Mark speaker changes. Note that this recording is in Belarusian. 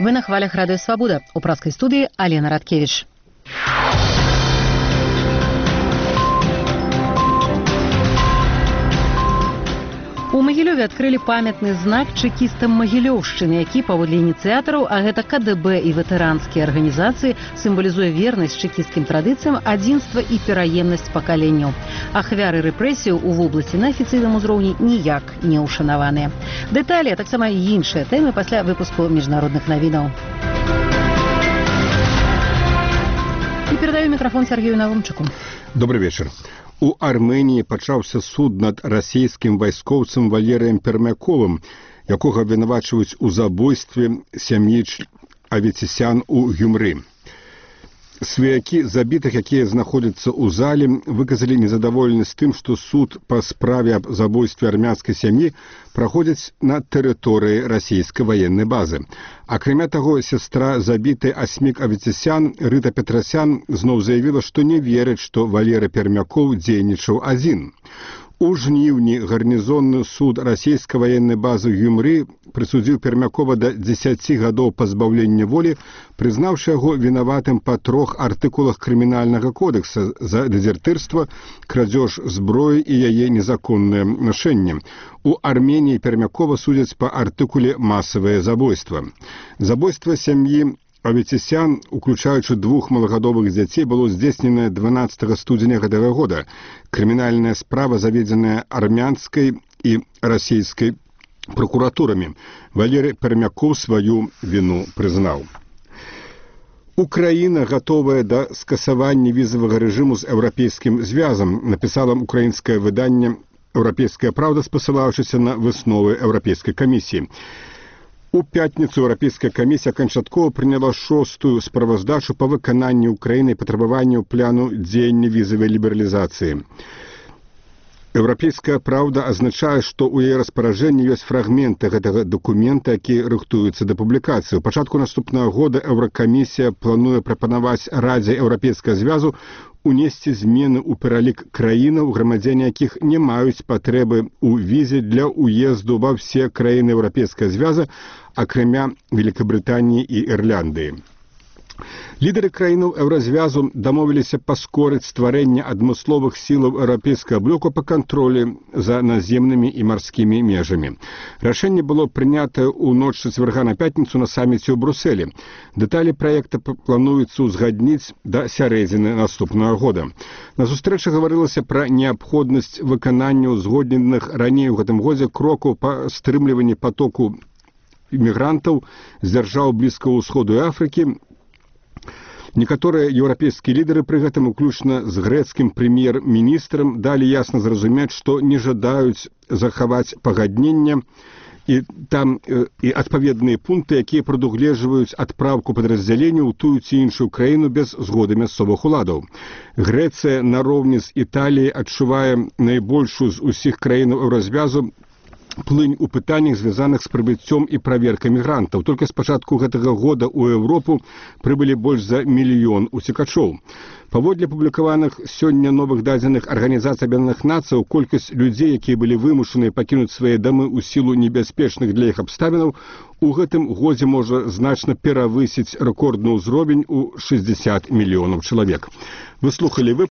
Speaker 1: Вы на хвалях Радио Свобода. У праской студии Алена Радкевич. У Магілёве адкрылі памятны знак чэкістам Магілёўшчыны, які, паводле ініцыятараў, а гэта КДБ і ветэранскія арганізацыі, сімвалізуе вернасць чэкісцкім традыцыям, адзінства і пераемнасць пакаленняў. Ахвяры рэпрэсіяў у вобласці на афіцыйным узроўні ніяк не ўшанаваныя. Дэталі, а таксама і іншыя тэмы пасля выпуску міжнародных навінаў. І перадаю мікрафон Сергею Навумчыку.
Speaker 2: Добрый вечер. У Арменіі пачаўся суд над расійскім вайскоўцам Валерыем Пермяковым, якога абвінавачваюць у забойстве сям'і Аветисян у Гюмры. Сваякі забітых, якія знаходзяцца ў зале, выказалі незадаволенасць тым, што суд па справе аб забойстве армянскай сям'і праходзіць на тэрыторыі расійскай ваеннай базы. Акрамя таго, сястра забітай Асмік Аветисян Рыта Петрасян зноў заявіла, што не верыць, што Валерый Пермяков дзейнічаў адзін. У жніўні гарнізонны суд расійскай ваеннай базы Гюмры прысудзіў Пермякова да 10 гадоў пазбаўлення волі, прызнаўшы яго вінаватым па 3 артыкулах крымінальнага кодекса за дэзертырства, крадзеж зброі і яе незаконнае нашэнне. У Арменіі Пермякова судзяць па артыкуле «Масавае забойства». Забойства сям'і Аветисян, уключаючы 2 малагадовых дзяцей, было здзейсненае 12 студзеня гэтага года. Крымінальная справа заведзеная армянскай і расійскай прокуратурамі. Валерый Пермяков сваю віну прызнаў. Украіна гатовая да скасавання візавага рэжыму з еўрапейскім звязам, напісала украінскае выданне «Еўрапейская правда», спасылаючыся на высновы Еўрапейскай камісіі. У пятніцу Еўрапейская камісія канчаткова прыняла 6-ю справаздачу па выкананні Украінай патрабаванняў пляну дзеяння візавай лібералізацыі. Еўрапейская правда азначае, што ў яе распараджэнні ёсць фрагменты гэтага дакумента, які рыхтуюцца да публікацыі. У пачатку наступнага года Еўракамісія плануе прапанаваць Радзе Еўрапейскага звязу унесці змены ў пералік краінаў, грамадзяне якіх не маюць патрэбы ў візе для ўезду ва ўсе краіны Еўрапейскага звяза, акрамя Великабрытаніі і Ірландыі. Лідары краінаў еўразвязу дамовіліся паскорыць стварэнне адмысловых сілаў еўрапейскага блоку па кантролі за наземнымі і марскімі межамі. Рашэнне было прынятае ў ноч з чацвярга на пятніцу на саміце ў Брусэлі. Дэталі праекта плануецца ўзгадніць да сярэдзіны наступнага года. На сустрэчы гаварылася пра неабходнасць выканання узгодненых раней у гэтым годзе крокаў па стрымліванні патоку імігрантаў з дзяржаў Блізкага ўсходу і Афрыкі. Некаторыя еўрапейскія лідары пры гэтым, уключна з грэцкім прэм'ер-міністрам, далі ясна зразумець, што не жадаюць захаваць пагаднення і там і адпаведныя пункты, якія прадугледжваюць адпраўку падраздзяленняў у тую ці іншую краіну без згоды мясцовых уладаў. Грэцыя нароўні з Італіяй адчувае найбольшую з усіх краінаў еўразвязу плынь у пытаннях, звязаных з прыбыццём і праверкай мігрантаў. Толькі з пачатку гэтага года ў Еўропу прыбылі больш за 1 мільён уцекачоў. Паводле публікаваных сёння новых дадзеных Арганізацыі Аб'яднаных Нацыяў, колькасць людзей, якія былі вымушаныя пакінуць свае дамы ў сілу небяспечных для іх абставінаў, у гэтым годзе можа значна перавысіць рэкордны ўзровень у 60 мільёнаў чалавек. Вы слухалі